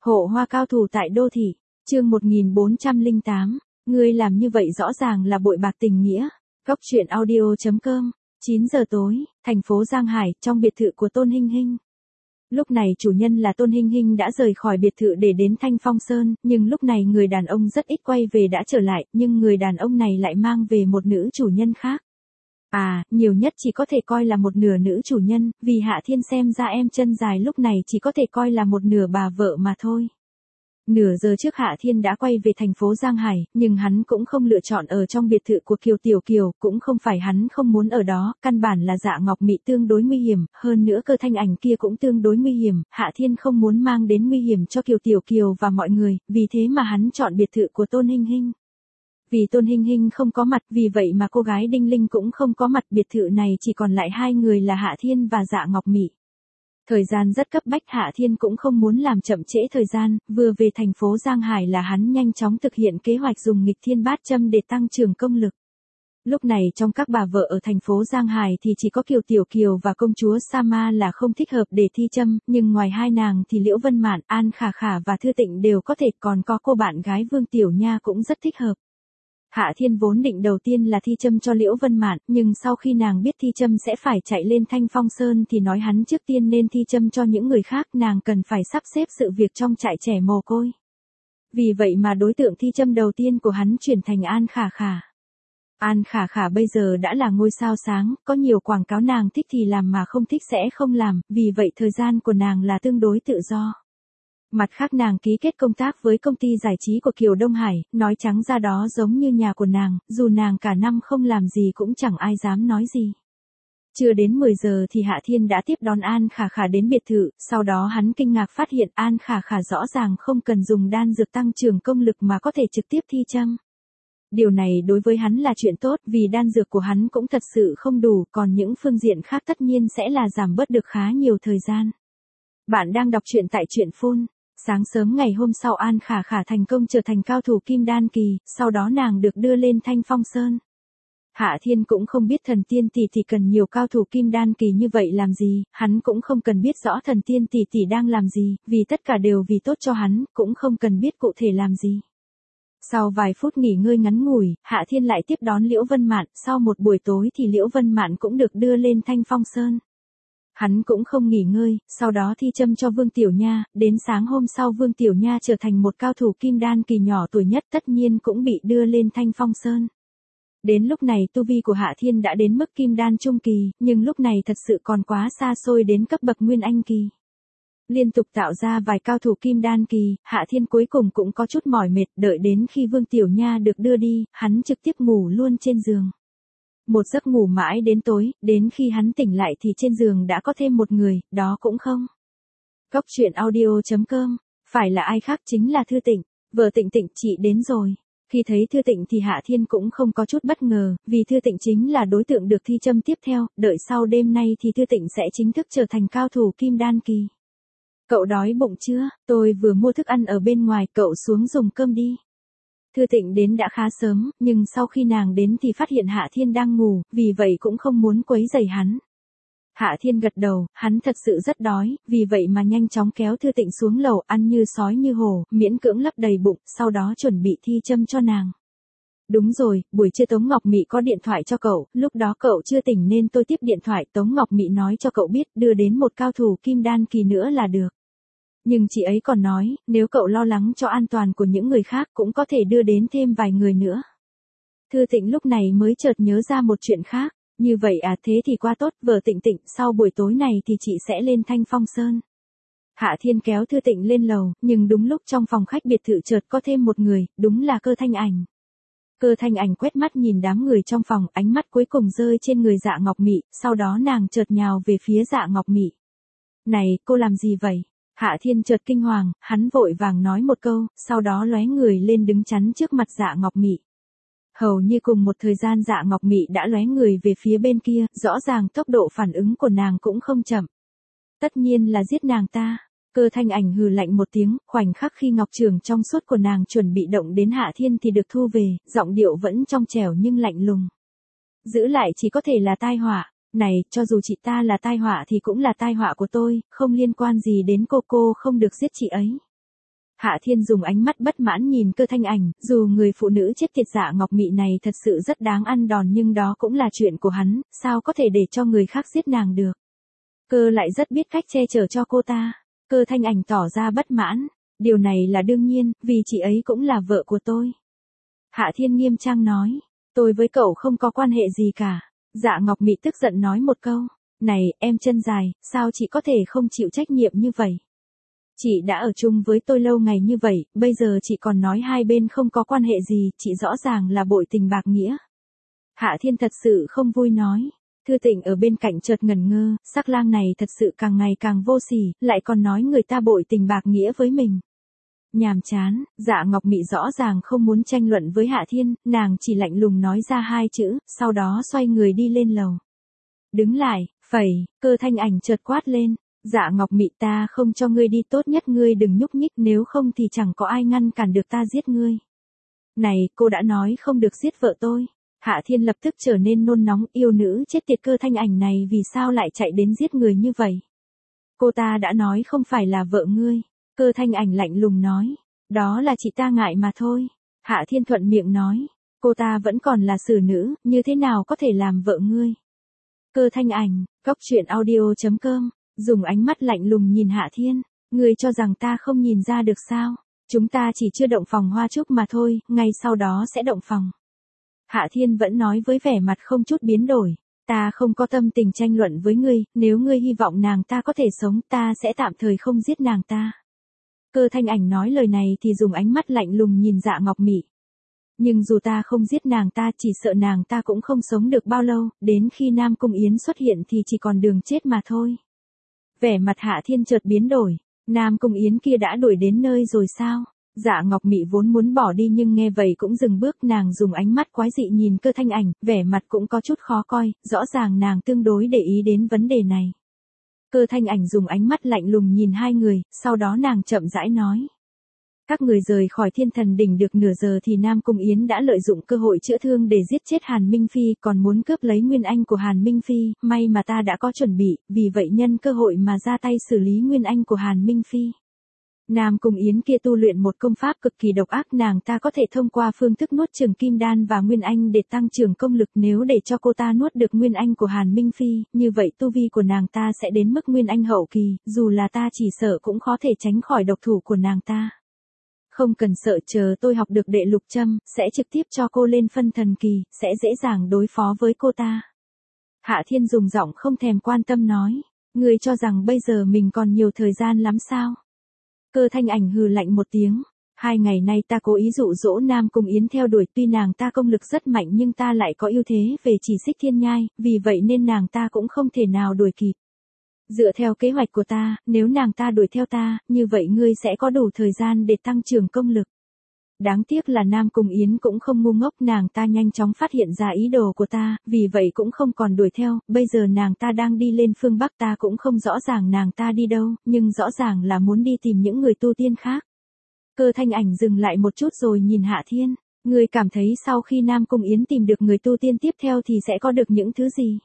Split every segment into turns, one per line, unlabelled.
Hộ hoa cao thủ tại đô thị, chương 1408, ngươi làm như vậy rõ ràng là bội bạc tình nghĩa. Góc truyện audio.com, 9 giờ tối, thành phố Giang Hải, trong biệt thự của Tôn Hinh Hinh. Lúc này chủ nhân là Tôn Hinh Hinh đã rời khỏi biệt thự để đến Thanh Phong Sơn, nhưng lúc này người đàn ông rất ít quay về đã trở lại, nhưng người đàn ông này lại mang về một nữ chủ nhân khác. Nhiều nhất chỉ có thể coi là một nửa nữ chủ nhân, vì Hạ Thiên xem ra em chân dài lúc này chỉ có thể coi là một nửa bà vợ mà thôi. Nửa giờ trước Hạ Thiên đã quay về thành phố Giang Hải, nhưng hắn cũng không lựa chọn ở trong biệt thự của Kiều Tiểu Kiều, cũng không phải hắn không muốn ở đó, căn bản là Dạ Ngọc Mị tương đối nguy hiểm, hơn nữa Cơ Thanh Ảnh kia cũng tương đối nguy hiểm, Hạ Thiên không muốn mang đến nguy hiểm cho Kiều Tiểu Kiều và mọi người, vì thế mà hắn chọn biệt thự của Tôn Hinh Hinh. Vì Tôn Hinh Hinh không có mặt, vì vậy mà cô gái Đinh Linh cũng không có mặt, biệt thự này chỉ còn lại hai người là Hạ Thiên và Dạ Ngọc Mị. Thời gian rất cấp bách, Hạ Thiên cũng không muốn làm chậm trễ thời gian, vừa về thành phố Giang Hải là hắn nhanh chóng thực hiện kế hoạch dùng nghịch thiên bát châm để tăng trưởng công lực. Lúc này trong các bà vợ ở thành phố Giang Hải thì chỉ có Kiều Tiểu Kiều và công chúa Sama là không thích hợp để thi châm, nhưng ngoài hai nàng thì Liễu Vân Mạn, An Khả Khả và Thư Tịnh đều có thể, còn có cô bạn gái Vương Tiểu Nha cũng rất thích hợp. Hạ Thiên vốn định đầu tiên là thi châm cho Liễu Vân Mạn, nhưng sau khi nàng biết thi châm sẽ phải chạy lên Thanh Phong Sơn thì nói hắn trước tiên nên thi châm cho những người khác, nàng cần phải sắp xếp sự việc trong trại trẻ mồ côi. Vì vậy mà đối tượng thi châm đầu tiên của hắn chuyển thành An Khả Khả. An Khả Khả bây giờ đã là ngôi sao sáng, có nhiều quảng cáo nàng thích thì làm mà không thích sẽ không làm, vì vậy thời gian của nàng là tương đối tự do. Mặt khác nàng ký kết công tác với công ty giải trí của Kiều Đông Hải, nói trắng ra đó giống như nhà của nàng, dù nàng cả năm không làm gì cũng chẳng ai dám nói gì. Chưa đến 10 giờ thì Hạ Thiên đã tiếp đón An Khả Khả đến biệt thự, sau đó hắn kinh ngạc phát hiện An Khả Khả rõ ràng không cần dùng đan dược tăng trưởng công lực mà có thể trực tiếp thi châm. Điều này đối với hắn là chuyện tốt, vì đan dược của hắn cũng thật sự không đủ, còn những phương diện khác tất nhiên sẽ là giảm bớt được khá nhiều thời gian. Bạn đang đọc truyện tại truyện Phun. Sáng sớm ngày hôm sau An Khả Khả thành công trở thành cao thủ kim đan kỳ, sau đó nàng được đưa lên Thanh Phong Sơn. Hạ Thiên cũng không biết thần tiên tỷ tỷ cần nhiều cao thủ kim đan kỳ như vậy làm gì, hắn cũng không cần biết rõ thần tiên tỷ tỷ đang làm gì, vì tất cả đều vì tốt cho hắn, cũng không cần biết cụ thể làm gì. Sau vài phút nghỉ ngơi ngắn ngủi, Hạ Thiên lại tiếp đón Liễu Vân Mạn, sau một buổi tối thì Liễu Vân Mạn cũng được đưa lên Thanh Phong Sơn. Hắn cũng không nghỉ ngơi, sau đó thi châm cho Vương Tiểu Nha, đến sáng hôm sau Vương Tiểu Nha trở thành một cao thủ kim đan kỳ nhỏ tuổi nhất, tất nhiên cũng bị đưa lên Thanh Phong Sơn. Đến lúc này tu vi của Hạ Thiên đã đến mức kim đan trung kỳ, nhưng lúc này thật sự còn quá xa xôi đến cấp bậc nguyên anh kỳ. Liên tục tạo ra vài cao thủ kim đan kỳ, Hạ Thiên cuối cùng cũng có chút mỏi mệt, đợi đến khi Vương Tiểu Nha được đưa đi, hắn trực tiếp ngủ luôn trên giường. Một giấc ngủ mãi đến tối, đến khi hắn tỉnh lại thì trên giường đã có thêm một người, đó cũng không. Góc truyện audio.com, phải là ai khác chính là Thư Tịnh, vợ Tịnh Tịnh, chị đến rồi. Khi thấy Thư Tịnh thì Hạ Thiên cũng không có chút bất ngờ, vì Thư Tịnh chính là đối tượng được thi châm tiếp theo, đợi sau đêm nay thì Thư Tịnh sẽ chính thức trở thành cao thủ kim đan kỳ. Cậu đói bụng chưa? Tôi vừa mua thức ăn ở bên ngoài, cậu xuống dùng cơm đi. Thư Tịnh đến đã khá sớm, nhưng sau khi nàng đến thì phát hiện Hạ Thiên đang ngủ, vì vậy cũng không muốn quấy rầy hắn. Hạ Thiên gật đầu, hắn thật sự rất đói, vì vậy mà nhanh chóng kéo Thư Tịnh xuống lầu, ăn như sói như hổ, miễn cưỡng lấp đầy bụng, sau đó chuẩn bị thi châm cho nàng. Đúng rồi, buổi trưa Tống Ngọc Mị có điện thoại cho cậu, lúc đó cậu chưa tỉnh nên tôi tiếp điện thoại, Tống Ngọc Mị nói cho cậu biết đưa đến một cao thủ kim đan kỳ nữa là được. Nhưng chị ấy còn nói, nếu cậu lo lắng cho an toàn của những người khác cũng có thể đưa đến thêm vài người nữa. Thư Tịnh lúc này mới chợt nhớ ra một chuyện khác, như vậy thế thì quá tốt, vợ Tịnh Tịnh, sau buổi tối này thì chị sẽ lên Thanh Phong Sơn. Hạ Thiên kéo Thư Tịnh lên lầu, nhưng đúng lúc trong phòng khách biệt thự chợt có thêm một người, đúng là Cơ Thanh Ảnh. Cơ Thanh Ảnh quét mắt nhìn đám người trong phòng, ánh mắt cuối cùng rơi trên người Dạ Ngọc Mị, sau đó nàng chợt nhào về phía Dạ Ngọc Mị. Này, cô làm gì vậy? Hạ Thiên chợt kinh hoàng, hắn vội vàng nói một câu, sau đó lóe người lên đứng chắn trước mặt Dạ Ngọc Mị. Hầu như cùng một thời gian Dạ Ngọc Mị đã lóe người về phía bên kia, rõ ràng tốc độ phản ứng của nàng cũng không chậm. Tất nhiên là giết nàng ta. Cơ Thanh Ảnh hừ lạnh một tiếng, khoảnh khắc khi ngọc trường trong suốt của nàng chuẩn bị động đến Hạ Thiên thì được thu về, giọng điệu vẫn trong trẻo nhưng lạnh lùng. Giữ lại chỉ có thể là tai họa. Này, cho dù chị ta là tai họa thì cũng là tai họa của tôi, không liên quan gì đến cô không được giết chị ấy. Hạ Thiên dùng ánh mắt bất mãn nhìn Cơ Thanh Ảnh, dù người phụ nữ chết tiệt Dạ Ngọc Mị này thật sự rất đáng ăn đòn nhưng đó cũng là chuyện của hắn, sao có thể để cho người khác giết nàng được. Cơ lại rất biết cách che chở cho cô ta. Cơ Thanh Ảnh tỏ ra bất mãn. Điều này là đương nhiên, vì chị ấy cũng là vợ của tôi. Hạ Thiên nghiêm trang nói, tôi với cậu không có quan hệ gì cả. Dạ Ngọc Mị tức giận nói một câu, này, em chân dài, sao chị có thể không chịu trách nhiệm như vậy? Chị đã ở chung với tôi lâu ngày như vậy, bây giờ chị còn nói hai bên không có quan hệ gì, chị rõ ràng là bội tình bạc nghĩa. Hạ Thiên thật sự không vui nói. Thư Tịnh ở bên cạnh chợt ngẩn ngơ, sắc lang này thật sự càng ngày càng vô sỉ, lại còn nói người ta bội tình bạc nghĩa với mình. Nhàm chán, Dạ Ngọc Mị rõ ràng không muốn tranh luận với Hạ Thiên, nàng chỉ lạnh lùng nói ra hai chữ, sau đó xoay người đi lên lầu. Đứng lại, phẩy, Cơ Thanh Ảnh chợt quát lên, Dạ Ngọc Mị ta không cho ngươi đi, tốt nhất ngươi đừng nhúc nhích, nếu không thì chẳng có ai ngăn cản được ta giết ngươi. Này, cô đã nói không được giết vợ tôi. Hạ Thiên lập tức trở nên nôn nóng, yêu nữ chết tiệt Cơ Thanh Ảnh này vì sao lại chạy đến giết người như vậy. Cô ta đã nói không phải là vợ ngươi. Cơ Thanh Ảnh lạnh lùng nói, đó là chị ta ngại mà thôi. Hạ Thiên thuận miệng nói, cô ta vẫn còn là xử nữ, như thế nào có thể làm vợ ngươi. Cơ Thanh Ảnh, goctruyện.audio.com, dùng ánh mắt lạnh lùng nhìn Hạ Thiên, ngươi cho rằng ta không nhìn ra được sao, chúng ta chỉ chưa động phòng hoa trúc mà thôi, ngay sau đó sẽ động phòng. Hạ Thiên vẫn nói với vẻ mặt không chút biến đổi, ta không có tâm tình tranh luận với ngươi, nếu ngươi hy vọng nàng ta có thể sống, ta sẽ tạm thời không giết nàng ta. Cơ Thanh Ảnh nói lời này thì dùng ánh mắt lạnh lùng nhìn Dạ Ngọc Mị. Nhưng dù ta không giết nàng ta, chỉ sợ nàng ta cũng không sống được bao lâu, đến khi Nam Cung Yến xuất hiện thì chỉ còn đường chết mà thôi. Vẻ mặt Hạ Thiên chợt biến đổi, Nam Cung Yến kia đã đuổi đến nơi rồi sao? Dạ Ngọc Mị vốn muốn bỏ đi nhưng nghe vậy cũng dừng bước, nàng dùng ánh mắt quái dị nhìn Cơ Thanh Ảnh, vẻ mặt cũng có chút khó coi, rõ ràng nàng tương đối để ý đến vấn đề này. Cơ Thanh Ảnh dùng ánh mắt lạnh lùng nhìn hai người, sau đó nàng chậm rãi nói. Các người rời khỏi Thiên Thần Đỉnh được nửa giờ thì Nam Cung Yến đã lợi dụng cơ hội chữa thương để giết chết Hàn Minh Phi, còn muốn cướp lấy nguyên anh của Hàn Minh Phi, may mà ta đã có chuẩn bị, vì vậy nhân cơ hội mà ra tay xử lý nguyên anh của Hàn Minh Phi. Nam Cung Yến kia tu luyện một công pháp cực kỳ độc ác, nàng ta có thể thông qua phương thức nuốt chửng kim đan và nguyên anh để tăng trưởng công lực, nếu để cho cô ta nuốt được nguyên anh của Hàn Minh Phi, như vậy tu vi của nàng ta sẽ đến mức nguyên anh hậu kỳ, dù là ta chỉ sợ cũng khó thể tránh khỏi độc thủ của nàng ta. Không cần sợ, chờ tôi học được đệ lục châm, sẽ trực tiếp cho cô lên phân thần kỳ, sẽ dễ dàng đối phó với cô ta. Hạ Thiên dùng giọng không thèm quan tâm nói, ngươi cho rằng bây giờ mình còn nhiều thời gian lắm sao? Cơ Thanh Ảnh hừ lạnh một tiếng, 2 ngày nay ta cố ý dụ dỗ Nam Cung Yến theo đuổi, tuy nàng ta công lực rất mạnh nhưng ta lại có ưu thế về chỉ xích thiên nhai, vì vậy nên nàng ta cũng không thể nào đuổi kịp. Dựa theo kế hoạch của ta, nếu nàng ta đuổi theo ta, như vậy ngươi sẽ có đủ thời gian để tăng trưởng công lực. Đáng tiếc là Nam Cung Yến cũng không ngu ngốc, nàng ta nhanh chóng phát hiện ra ý đồ của ta, vì vậy cũng không còn đuổi theo, bây giờ nàng ta đang đi lên phương Bắc, ta cũng không rõ ràng nàng ta đi đâu, nhưng rõ ràng là muốn đi tìm những người tu tiên khác. Cơ Thanh Ảnh dừng lại một chút rồi nhìn Hạ Thiên, ngươi cảm thấy sau khi Nam Cung Yến tìm được người tu tiên tiếp theo thì sẽ có được những thứ gì?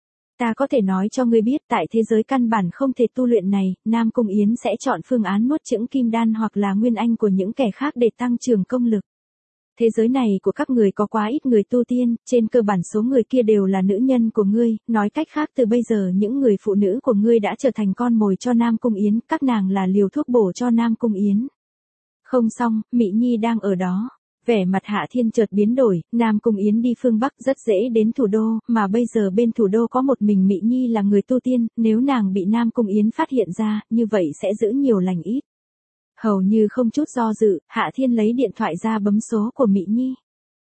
Ta có thể nói cho ngươi biết, tại thế giới căn bản không thể tu luyện này, Nam Cung Yến sẽ chọn phương án nuốt chửng kim đan hoặc là nguyên anh của những kẻ khác để tăng trưởng công lực. Thế giới này của các người có quá ít người tu tiên, trên cơ bản số người kia đều là nữ nhân của ngươi, nói cách khác từ bây giờ những người phụ nữ của ngươi đã trở thành con mồi cho Nam Cung Yến, các nàng là liều thuốc bổ cho Nam Cung Yến. Không xong, Mị Nhi đang ở đó. Vẻ mặt Hạ Thiên chợt biến đổi, Nam Cung Yến đi phương Bắc rất dễ đến thủ đô, mà bây giờ bên thủ đô có một mình Mị Nhi là người tu tiên, nếu nàng bị Nam Cung Yến phát hiện ra, như vậy sẽ giữ nhiều lành ít. Hầu như không chút do dự, Hạ Thiên lấy điện thoại ra bấm số của Mị Nhi.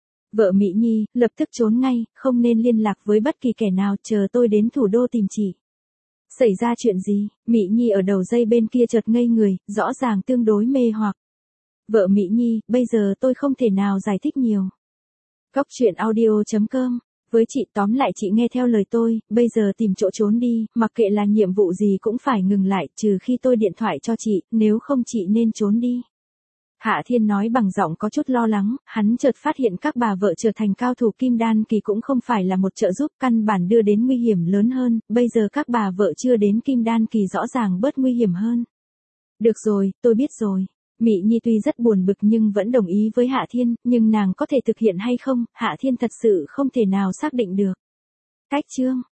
Vợ Mị Nhi, lập tức trốn ngay, không nên liên lạc với bất kỳ kẻ nào, chờ tôi đến thủ đô tìm chị. Xảy ra chuyện gì? Mị Nhi ở đầu dây bên kia chợt ngây người, rõ ràng tương đối mê hoặc. Vợ Mị Nhi, bây giờ tôi không thể nào giải thích nhiều. Goctruyện.audio.com, với chị tóm lại chị nghe theo lời tôi, bây giờ tìm chỗ trốn đi, mặc kệ là nhiệm vụ gì cũng phải ngừng lại, trừ khi tôi điện thoại cho chị, nếu không chị nên trốn đi. Hạ Thiên nói bằng giọng có chút lo lắng, hắn chợt phát hiện các bà vợ trở thành cao thủ kim đan kỳ cũng không phải là một trợ giúp, căn bản đưa đến nguy hiểm lớn hơn, bây giờ các bà vợ chưa đến kim đan kỳ rõ ràng bớt nguy hiểm hơn. Được rồi, tôi biết rồi. Mị Nhi tuy rất buồn bực nhưng vẫn đồng ý với Hạ Thiên, nhưng nàng có thể thực hiện hay không, Hạ Thiên thật sự không thể nào xác định được. Cách chương